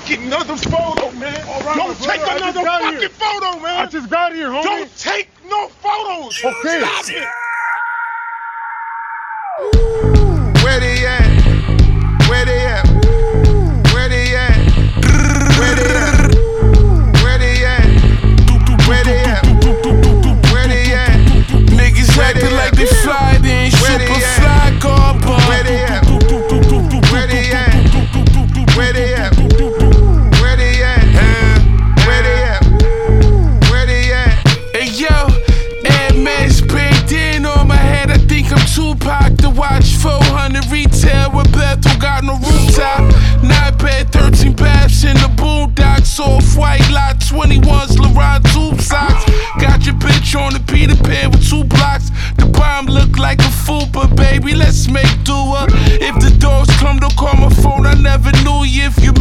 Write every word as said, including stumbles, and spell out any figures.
fucking another photo, man. All right, Don't take brother, another fucking here. photo, man. I just got here, homie. Don't take no photos. Okay. Stop it. Where they at? Where they at? Where they at? Where they at? Where they at? Where they at? Where they at? Niggas acting like they fly, they ain't super fly, car, Where they at? Where they at? Where they at?